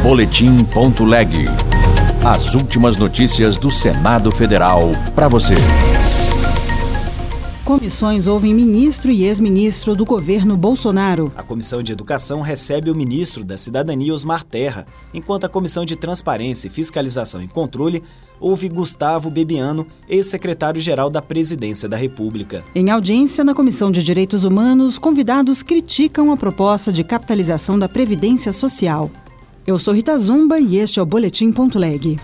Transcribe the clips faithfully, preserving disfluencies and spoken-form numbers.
Boletim.leg. As últimas notícias do Senado Federal para você. Comissões ouvem ministro e ex-ministro do governo Bolsonaro. A Comissão de Educação recebe o ministro da Cidadania, Osmar Terra, enquanto a Comissão de Transparência, Fiscalização e Controle ouve Gustavo Bebiano, ex-secretário-geral da Presidência da República. Em audiência na Comissão de Direitos Humanos, convidados criticam a proposta de capitalização da Previdência Social. Eu sou Rita Zumba e este é o Boletim.leg.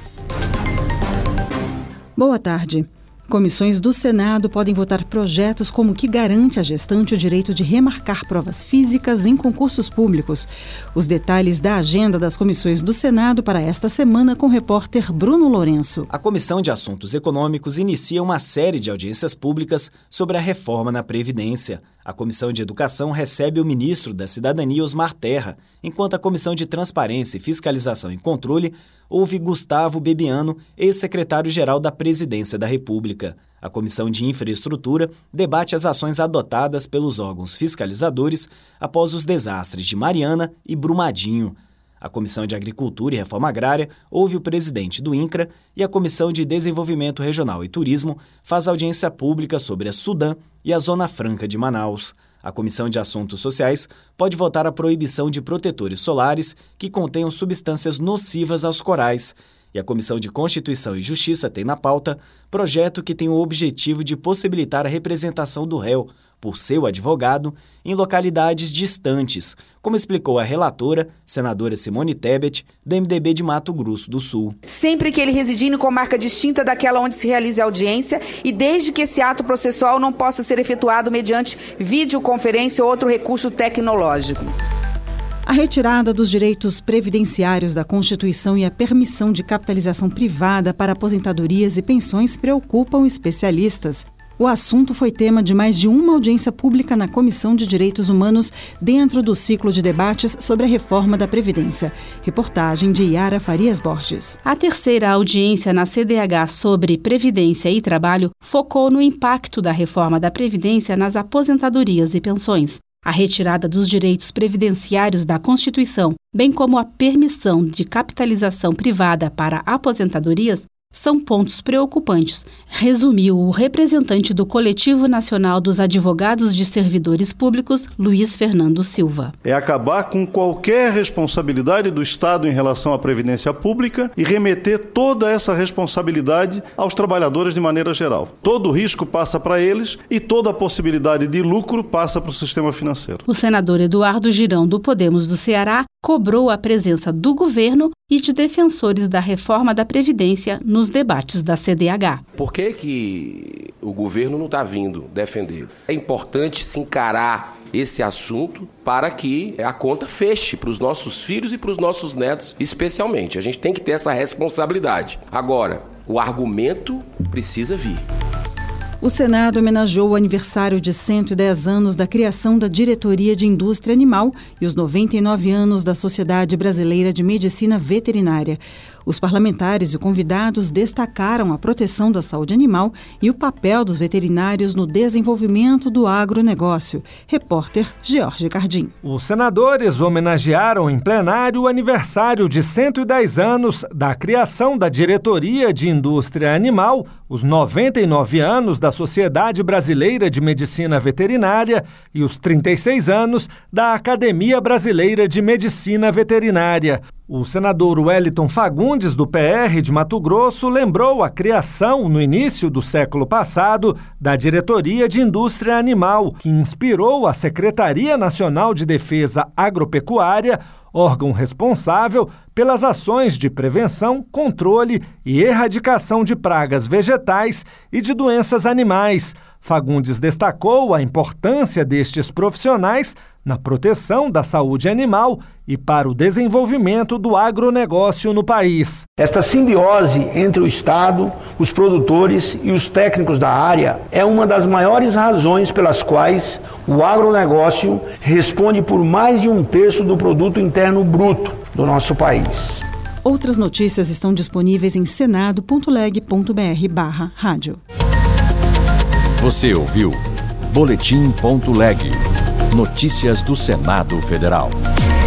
Boa tarde. Comissões do Senado podem votar projetos como o que garante à gestante o direito de remarcar provas físicas em concursos públicos. Os detalhes da agenda das comissões do Senado para esta semana com o repórter Bruno Lourenço. A Comissão de Assuntos Econômicos inicia uma série de audiências públicas sobre a reforma na Previdência. A Comissão de Educação recebe o ministro da Cidadania, Osmar Terra, enquanto a Comissão de Transparência, Fiscalização e Controle ouve Gustavo Bebiano, ex-secretário-geral da Presidência da República. A Comissão de Infraestrutura debate as ações adotadas pelos órgãos fiscalizadores após os desastres de Mariana e Brumadinho. A Comissão de Agricultura e Reforma Agrária ouve o presidente do INCRA e a Comissão de Desenvolvimento Regional e Turismo faz audiência pública sobre a Sudam e a Zona Franca de Manaus. A Comissão de Assuntos Sociais pode votar a proibição de protetores solares que contenham substâncias nocivas aos corais. E a Comissão de Constituição e Justiça tem na pauta projeto que tem o objetivo de possibilitar a representação do réu por seu advogado em localidades distantes, como explicou a relatora, senadora Simone Tebet, do M D B de Mato Grosso do Sul. Sempre que ele residir em comarca distinta daquela onde se realize a audiência e desde que esse ato processual não possa ser efetuado mediante videoconferência ou outro recurso tecnológico. A retirada dos direitos previdenciários da Constituição e a permissão de capitalização privada para aposentadorias e pensões preocupam especialistas. O assunto foi tema de mais de uma audiência pública na Comissão de Direitos Humanos dentro do ciclo de debates sobre a reforma da Previdência. Reportagem de Yara Farias Borges. A terceira audiência na C D H sobre Previdência e Trabalho focou no impacto da reforma da Previdência nas aposentadorias e pensões. A retirada dos direitos previdenciários da Constituição, bem como a permissão de capitalização privada para aposentadorias, são pontos preocupantes, resumiu o representante do Coletivo Nacional dos Advogados de Servidores Públicos, Luiz Fernando Silva. É acabar com qualquer responsabilidade do Estado em relação à Previdência Pública e remeter toda essa responsabilidade aos trabalhadores de maneira geral. Todo o risco passa para eles e toda a possibilidade de lucro passa para o sistema financeiro. O senador Eduardo Girão, do Podemos do Ceará, cobrou a presença do governo e de defensores da reforma da Previdência nos debates da C D H. Por que que o governo não está vindo defender? É importante se encarar esse assunto para que a conta feche para os nossos filhos e para os nossos netos especialmente. A gente tem que ter essa responsabilidade. Agora, o argumento precisa vir. O Senado homenageou o aniversário de cento e dez anos da criação da Diretoria de Indústria Animal e os noventa e nove anos da Sociedade Brasileira de Medicina Veterinária. Os parlamentares e convidados destacaram a proteção da saúde animal e o papel dos veterinários no desenvolvimento do agronegócio. Repórter George Cardim. Os senadores homenagearam em plenário o aniversário de cento e dez anos da criação da Diretoria de Indústria Animal, os noventa e nove anos da Sociedade Brasileira de Medicina Veterinária e os trinta e seis anos da Academia Brasileira de Medicina Veterinária. O senador Wellington Fagundes, do P R de Mato Grosso, lembrou a criação, no início do século passado, da Diretoria de Indústria Animal, que inspirou a Secretaria Nacional de Defesa Agropecuária, órgão responsável pelas ações de prevenção, controle e erradicação de pragas vegetais e de doenças animais. Fagundes destacou a importância destes profissionais na proteção da saúde animal e para o desenvolvimento do agronegócio no país. Esta simbiose entre o Estado, os produtores e os técnicos da área é uma das maiores razões pelas quais o agronegócio responde por mais de um terço do produto interno bruto do nosso país. Outras notícias estão disponíveis em senado ponto leg ponto br barra rádio. Você ouviu Boletim.leg. Notícias do Senado Federal.